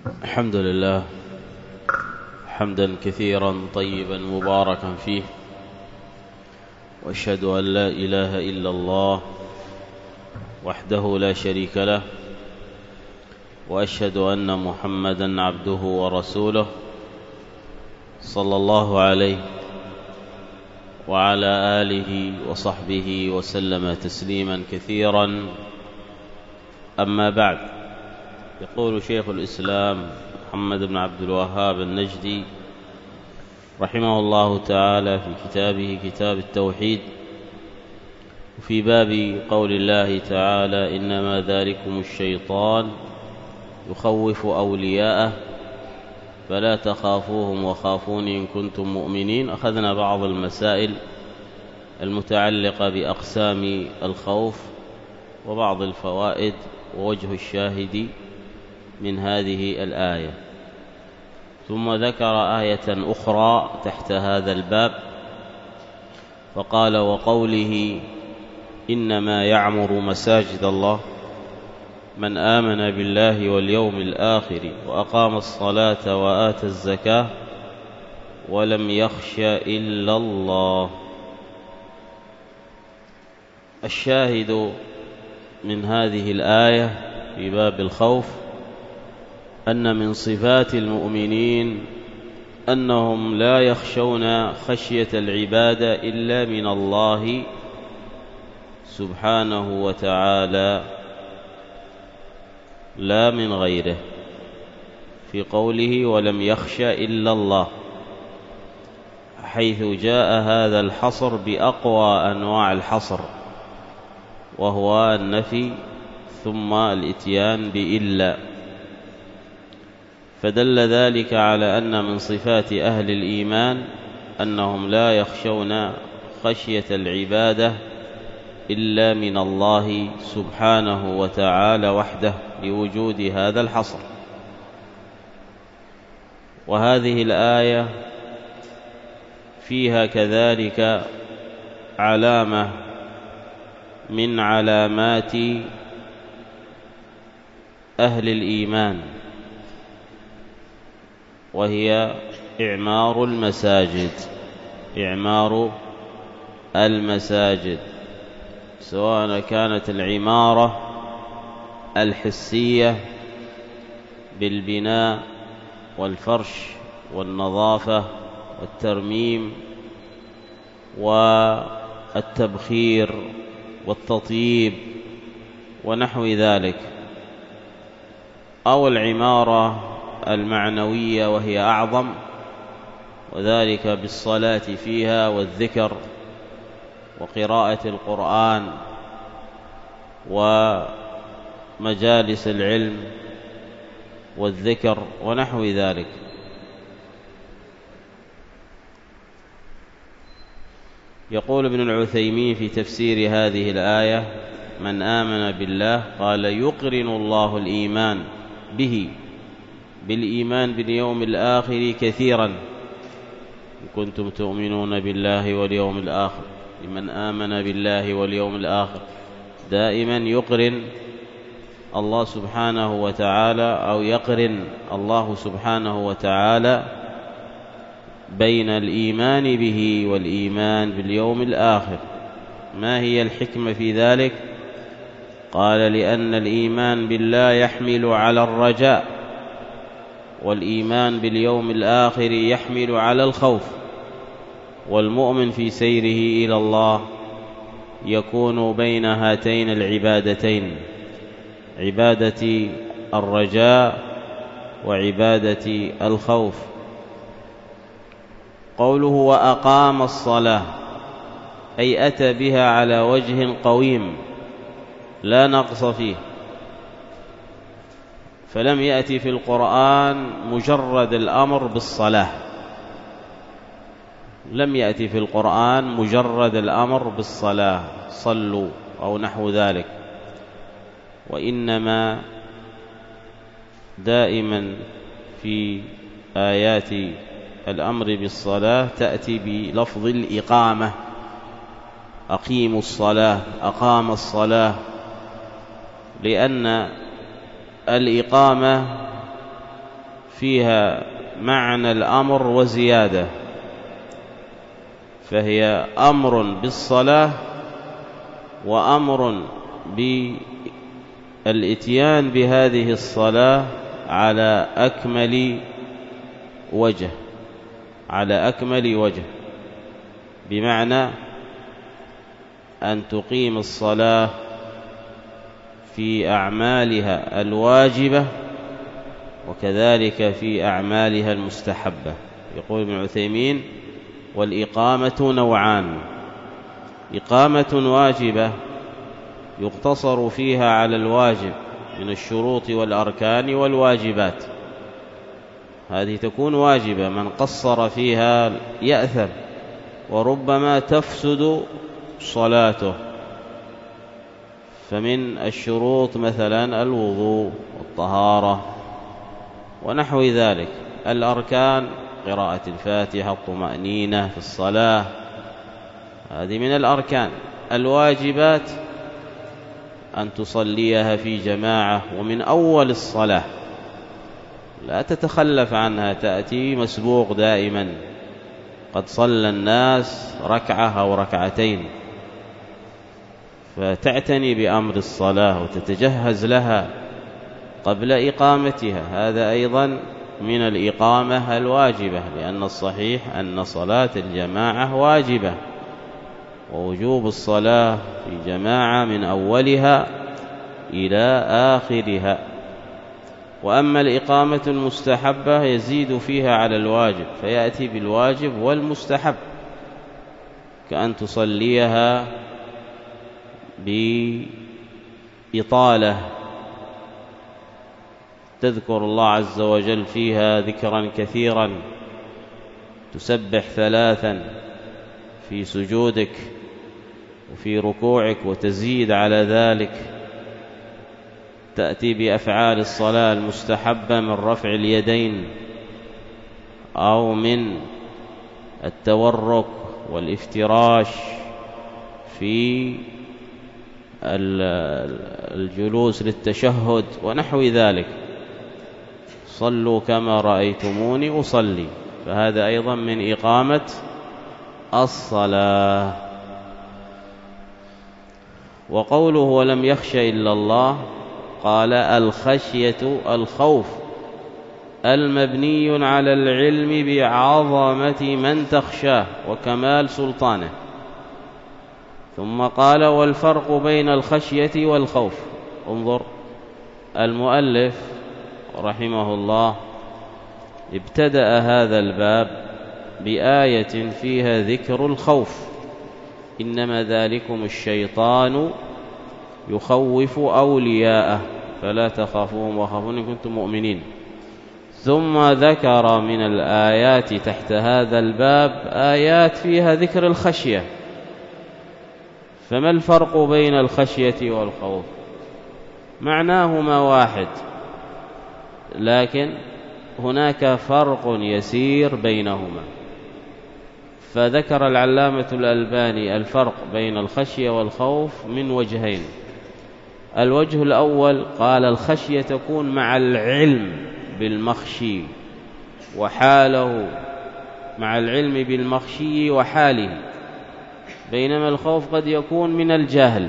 الحمد لله حمدا كثيرا طيبا مباركا فيه، وأشهد أن لا إله إلا الله وحده لا شريك له، وأشهد أن محمدا عبده ورسوله صلى الله عليه وعلى آله وصحبه وسلم تسليما كثيرا. أما بعد، يقول شيخ الإسلام محمد بن عبد الوهاب النجدي رحمه الله تعالى في كتابه كتاب التوحيد، وفي باب قول الله تعالى: إنما ذلكم الشيطان يخوف أولياءه فلا تخافوهم وخافون إن كنتم مؤمنين. أخذنا بعض المسائل المتعلقة بأقسام الخوف وبعض الفوائد ووجه الشاهد من هذه الآية، ثم ذكر آية أخرى تحت هذا الباب فقال: وقوله إنما يعمر مساجد الله من آمن بالله واليوم الآخر وأقام الصلاة وآتى الزكاة ولم يخش إلا الله. الشاهد من هذه الآية في باب الخوف أن من صفات المؤمنين أنهم لا يخشون خشية العبادة إلا من الله سبحانه وتعالى لا من غيره، في قوله ولم يخش إلا الله، حيث جاء هذا الحصر بأقوى أنواع الحصر، وهو النفي ثم الإتيان بإلا، فدل ذلك على أن من صفات أهل الإيمان أنهم لا يخشون خشية العبادة إلا من الله سبحانه وتعالى وحده لوجود هذا الحصر. وهذه الآية فيها كذلك علامة من علامات أهل الإيمان، وهي إعمار المساجد، سواء كانت العمارة الحسية بالبناء والفرش والنظافة والترميم والتبخير والتطييب ونحو ذلك، أو العمارة المعنوية وهي أعظم، وذلك بالصلاة فيها والذكر وقراءة القرآن ومجالس العلم والذكر ونحو ذلك. يقول ابن العثيمين في تفسير هذه الآية: من آمن بالله، قال: يقرن الله الإيمان به بالإيمان باليوم الآخر كثيرا، إن كنتم تؤمنون بالله واليوم الآخر. من آمن بالله واليوم الآخر دائما يقرن الله سبحانه وتعالى، أو يقرن الله سبحانه وتعالى بين الإيمان به والإيمان باليوم الآخر. ما هي الحكمة في ذلك؟ قال: لأن الإيمان بالله يحمل على الرجاء، والإيمان باليوم الآخر يحمل على الخوف، والمؤمن في سيره إلى الله يكون بين هاتين العبادتين، عبادة الرجاء وعبادة الخوف. قوله وأقام الصلاة، أي أتى بها على وجه قويم لا نقص فيه، فلم يأتي في القرآن مجرد الأمر بالصلاة، لم يأتي في القرآن مجرد الأمر بالصلاة صلوا أو نحو ذلك، وإنما دائما في آيات الأمر بالصلاة تأتي بلفظ الإقامة، أقيموا الصلاة، أقام الصلاة، لأن الإقامة فيها معنى الأمر وزيادة، فهي أمر بالصلاة وأمر بالإتيان بهذه الصلاة على أكمل وجه، بمعنى أن تقيم الصلاة في أعمالها الواجبة وكذلك في أعمالها المستحبة. يقول ابن عثيمين: والإقامة نوعان: إقامة واجبة يقتصر فيها على الواجب من الشروط والأركان والواجبات، هذه تكون واجبة، من قصر فيها يأثم وربما تفسد صلاته. فمن الشروط مثلا الوضوء والطهارة ونحو ذلك. الأركان: قراءة الفاتحة، الطمأنينة في الصلاة، هذه من الأركان. الواجبات: أن تصليها في جماعة ومن أول الصلاة، لا تتخلف عنها، تأتي مسبوق دائما، قد صلى الناس ركعة أو ركعتين، فتعتني بأمر الصلاة وتتجهز لها قبل إقامتها، هذا أيضا من الإقامة الواجبة، لأن الصحيح أن صلاة الجماعة واجبة، ووجوب الصلاة في جماعة من أولها إلى آخرها. وأما الإقامة المستحبة يزيد فيها على الواجب، فيأتي بالواجب والمستحب، كأن تصليها بإطالة، تذكر الله عز وجل فيها ذكرا كثيرا، تسبح 3 في سجودك وفي ركوعك وتزيد على ذلك. تأتي بأفعال الصلاة المستحبة من رفع اليدين أو من التورك والافتراش في الجلوس للتشهد ونحو ذلك. صلوا كما رأيتموني أصلي، فهذا أيضا من إقامة الصلاة. وقوله: ولم يخش إلا الله، قال: الخشية الخوف المبني على العلم بعظمة من تخشاه وكمال سلطانه. ثم قال: والفرق بين الخشية والخوف. انظر، المؤلف رحمه الله ابتدأ هذا الباب بآية فيها ذكر الخوف: إنما ذلكم الشيطان يخوف أولياءه فلا تخافوهم وخافون إن كنتم مؤمنين. ثم ذكر من الآيات تحت هذا الباب آيات فيها ذكر الخشية. فما الفرق بين الخشية والخوف؟ معناهما واحد، لكن هناك فرق يسير بينهما. فذكر العلامة الألباني الفرق بين الخشية والخوف من وجهين. الوجه الأول قال: الخشية تكون مع العلم بالمخشي وحاله، مع العلم بالمخشي وحاله، بينما الخوف قد يكون من الجهل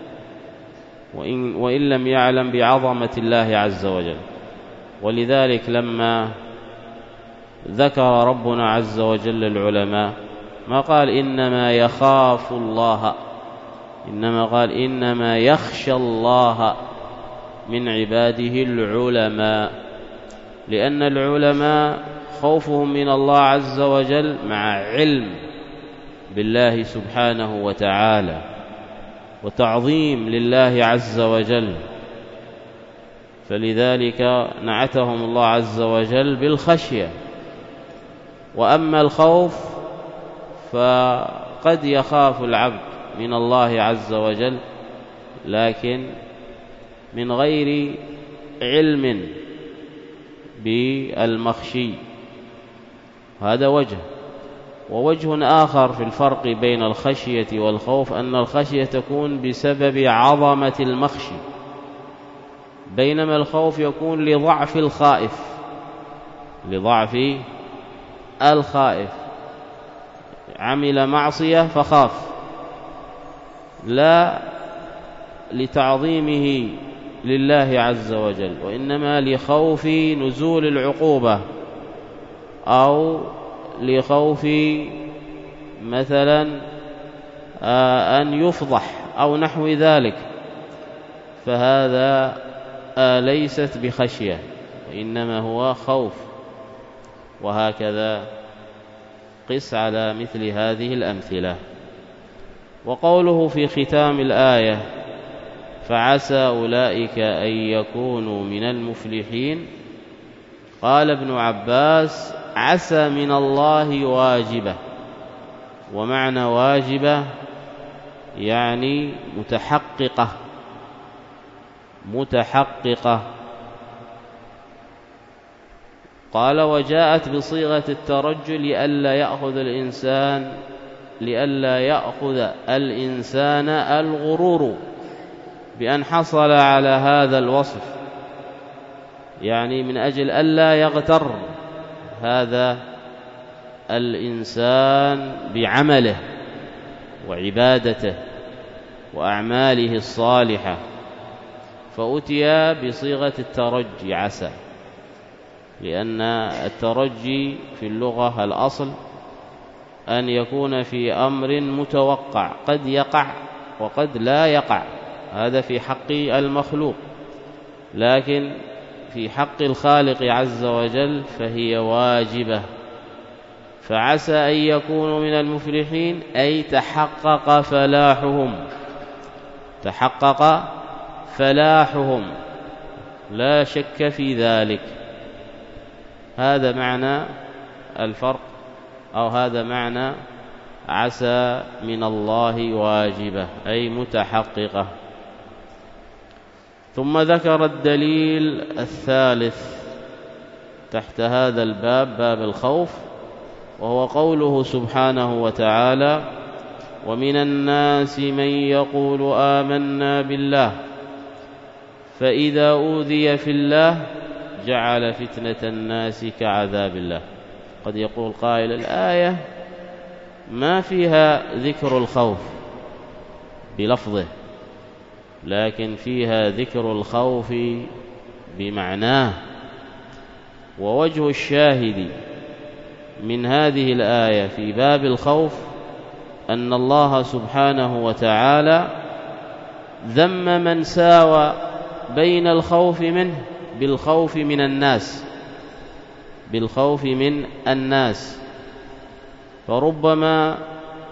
وإن لم يعلم بعظمة الله عز وجل. ولذلك لما ذكر ربنا عز وجل العلماء ما قال إنما يخاف الله، إنما قال إنما يخشى الله من عباده العلماء، لأن العلماء خوفهم من الله عز وجل مع علم بالله سبحانه وتعالى وتعظيم لله عز وجل، فلذلك نعتهم الله عز وجل بالخشية. وأما الخوف فقد يخاف العبد من الله عز وجل لكن من غير علم بالمخشي، هذا وجه. ووجه آخر في الفرق بين الخشية والخوف أن الخشية تكون بسبب عظمة المخشي، بينما الخوف يكون لضعف الخائف لضعف الخائف، عمل معصية فخاف، لا لتعظيمه لله عز وجل، وإنما لخوف نزول العقوبة أو لخوف مثلا أن يفضح أو نحو ذلك، فهذا ليست بخشية وإنما هو خوف. وهكذا قس على مثل هذه الأمثلة. وقوله في ختام الآية فعسى أولئك أن يكونوا من المفلحين، قال ابن عباس عسى من الله واجبة، ومعنى واجبة يعني متحققة. قال وجاءت بصيغة الترجي لئلا يأخذ الإنسان الغرور بأن حصل على هذا الوصف، يعني من أجل ألا يغتر هذا الإنسان بعمله وعبادته وأعماله الصالحة، فأتي بصيغة الترجي عسى، لأن الترجي في اللغة الأصل أن يكون في أمر متوقع، قد يقع وقد لا يقع، هذا في حق المخلوق، لكن في حق الخالق عز وجل فهي واجبة. فعسى أن يكونوا من المفلحين أي تحقق فلاحهم، لا شك في ذلك. هذا معنى الفرق، أو هذا معنى عسى من الله واجبة أي متحققة. ثم ذكر الدليل الثالث تحت هذا الباب، باب الخوف، وهو قوله سبحانه وتعالى ومن الناس من يقول آمنا بالله فإذا أوذي في الله جعل فتنة الناس كعذاب الله. قد يقول قائل الآية ما فيها ذكر الخوف بلفظه، لكن فيها ذكر الخوف بمعناه. ووجه الشاهد من هذه الآية في باب الخوف أن الله سبحانه وتعالى ذم من ساوى بين الخوف منه بالخوف من الناس. فربما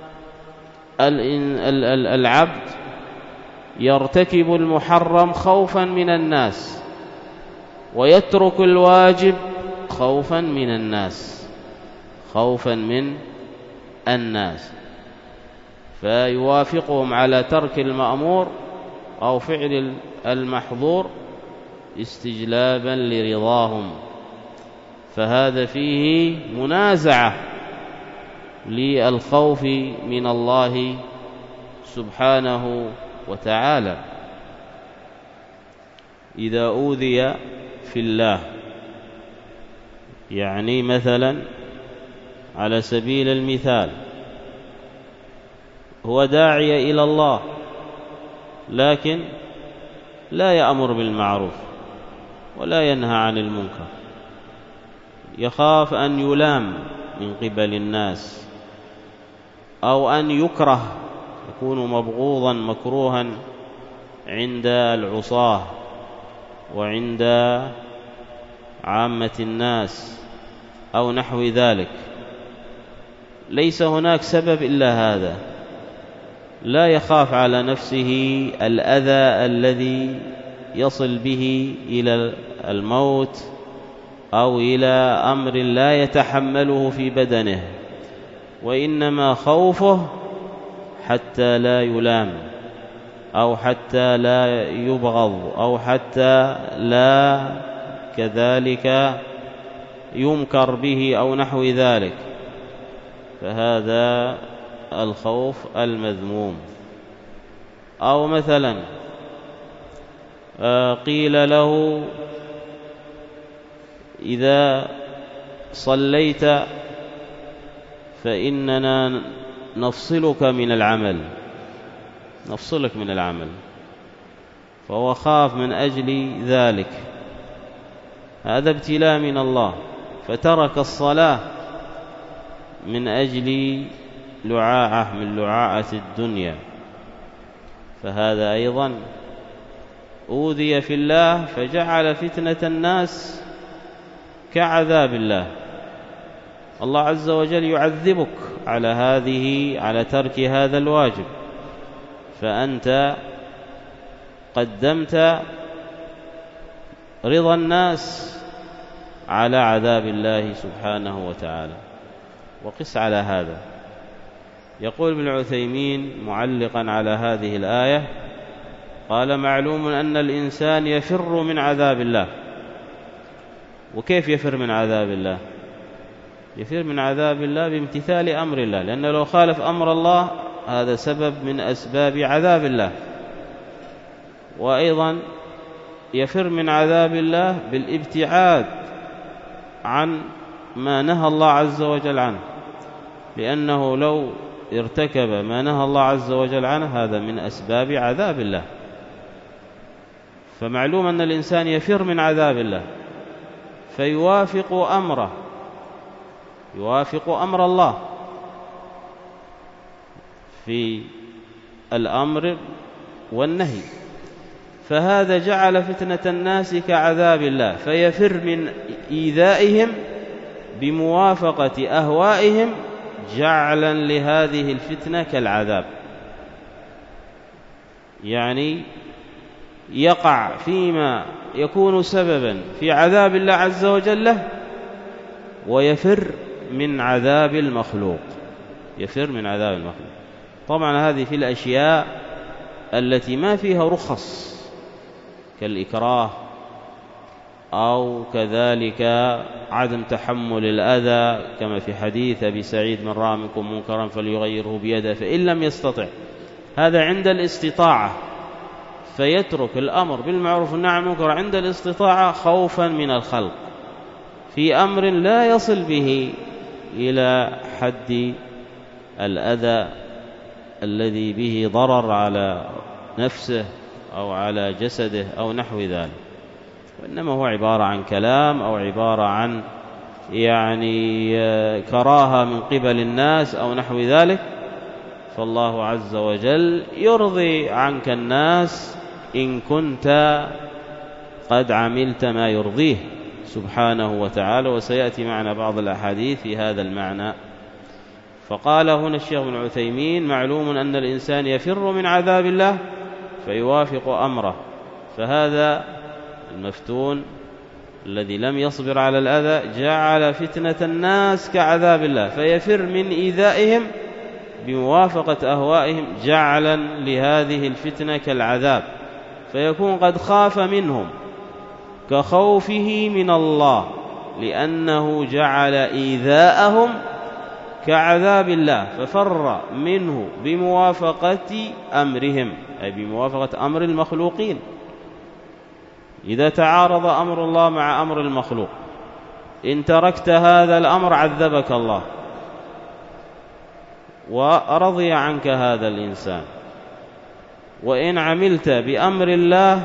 العبد يرتكب المحرم خوفا من الناس ويترك الواجب خوفا من الناس، فيوافقهم على ترك المأمور أو فعل المحظور استجلابا لرضاهم، فهذا فيه منازعة للخوف من الله سبحانه وتعالى. إذا أوذي في الله، يعني مثلا على سبيل المثال هو داعي إلى الله لكن لا يأمر بالمعروف ولا ينهى عن المنكر، يخاف أن يلام من قبل الناس أو أن يكره، يكون مبغوضا مكروها عند العصاة وعند عامة الناس أو نحو ذلك. ليس هناك سبب إلا هذا، لا يخاف على نفسه الأذى الذي يصل به إلى الموت أو إلى أمر لا يتحمله في بدنه، وإنما خوفه حتى لا يلام أو حتى لا يبغض أو حتى لا كذلك يمكر به أو نحو ذلك، فهذا الخوف المذموم. أو مثلا قيل له إذا صليت فإننا نفصلك من العمل، فهو خاف من أجل ذلك، هذا ابتلاء من الله، فترك الصلاة من أجل لعاعة من لعاعة الدنيا، فهذا أيضا أوذي في الله فجعل فتنة الناس كعذاب الله. الله عز وجل يعذبك على ترك هذا الواجب، فأنت قدمت رضا الناس على عذاب الله سبحانه وتعالى. وقس على هذا، يقول ابن عثيمين معلقا على هذه الآية، قال: معلوم أن الإنسان يفر من عذاب الله. وكيف يفر من عذاب الله؟ يفر من عذاب الله بامتثال أمر الله، لأنه لو خالف أمر الله هذا سبب من أسباب عذاب الله. وأيضا يفر من عذاب الله بالابتعاد عن ما نهى الله عز وجل عنه، لأنه لو ارتكب ما نهى الله عز وجل عنه هذا من أسباب عذاب الله. فمعلوم أن الإنسان يفر من عذاب الله فيوافق أمره، يوافق أمر الله في الأمر والنهي، فهذا جعل فتنة الناس كعذاب الله، فيفر من إيذائهم بموافقة أهوائهم جعلا لهذه الفتنة كالعذاب، يعني يقع فيما يكون سببا في عذاب الله عز وجل له، ويفر من عذاب المخلوق، يفر من عذاب المخلوق. طبعا هذه في الأشياء التي ما فيها رخص كالإكراه، أو كذلك عدم تحمل الأذى، كما في حديث أبي سعيد: من رأى منكم منكرا فليغيره بيده فإن لم يستطع، هذا عند الاستطاعة، فيترك الأمر بالمعروف والنهي عن المنكر عند الاستطاعة خوفا من الخلق في أمر لا يصل به إلى حد الأذى الذي به ضرر على نفسه أو على جسده أو نحو ذلك، وإنما هو عبارة عن كلام أو عبارة عن كراهة من قبل الناس أو نحو ذلك. فالله عز وجل يرضي عنك الناس إن كنت قد عملت ما يرضيه سبحانه وتعالى، وسيأتي معنا بعض الأحاديث في هذا المعنى. فقال هنا الشيخ ابن عثيمين: معلوم أن الإنسان يفر من عذاب الله فيوافق أمره، فهذا المفتون الذي لم يصبر على الأذى جعل فتنة الناس كعذاب الله، فيفر من إيذائهم بموافقة أهوائهم جعلا لهذه الفتنة كالعذاب، فيكون قد خاف منهم كخوفه من الله، لأنه جعل إيذاءهم كعذاب الله، ففر منه بموافقة أمرهم، أي بموافقة أمر المخلوقين. إذا تعارض أمر الله مع أمر المخلوق، إن تركت هذا الأمر عذبك الله ورضي عنك هذا الإنسان، وإن عملت بأمر الله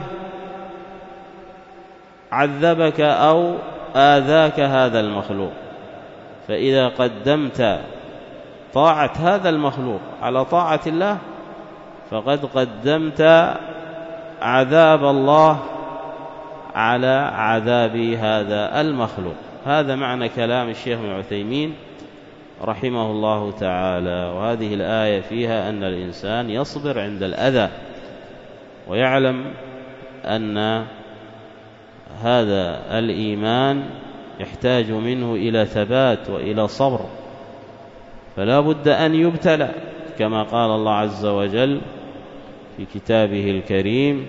عذبك أو آذاك هذا المخلوق. فإذا قدمت طاعة هذا المخلوق على طاعة الله فقد قدمت عذاب الله على عذاب هذا المخلوق. هذا معنى كلام الشيخ ابن عثيمين رحمه الله تعالى. وهذه الآية فيها أن الإنسان يصبر عند الأذى، ويعلم أن هذا الإيمان يحتاج منه إلى ثبات وإلى صبر، فلا بد أن يبتلى، كما قال الله عز وجل في كتابه الكريم: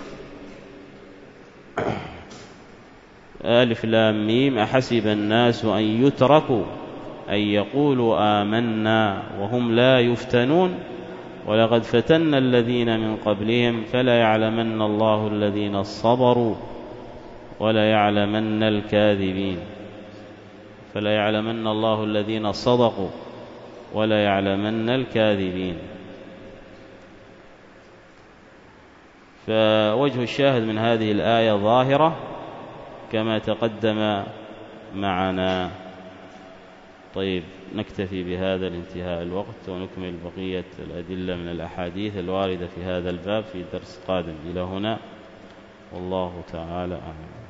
ألف لام ميم أحسب الناس أن يتركوا أن يقولوا آمنا وهم لا يفتنون ولقد فتنا الذين من قبلهم فلا يعلمن الله الذين صبروا ولا يعلمن الكاذبين. فلا يعلمن الله الذين صدقوا ولا يعلمن الكاذبين. فوجه الشاهد من هذه الآية ظاهرة كما تقدم معنا. طيب، نكتفي بهذا لانتهاء الوقت، ونكمل بقية الأدلة من الأحاديث الواردة في هذا الباب في درس قادم. إلى هنا والله تعالى أعلم.